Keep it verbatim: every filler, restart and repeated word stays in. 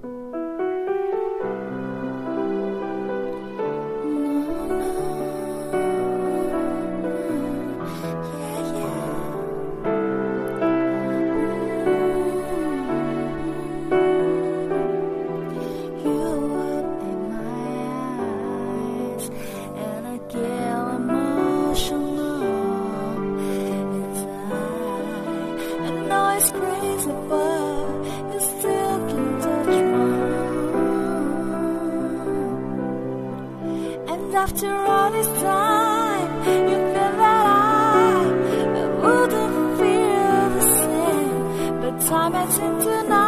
After all this time, you feel that I, I wouldn't feel the same. But time has seemed to not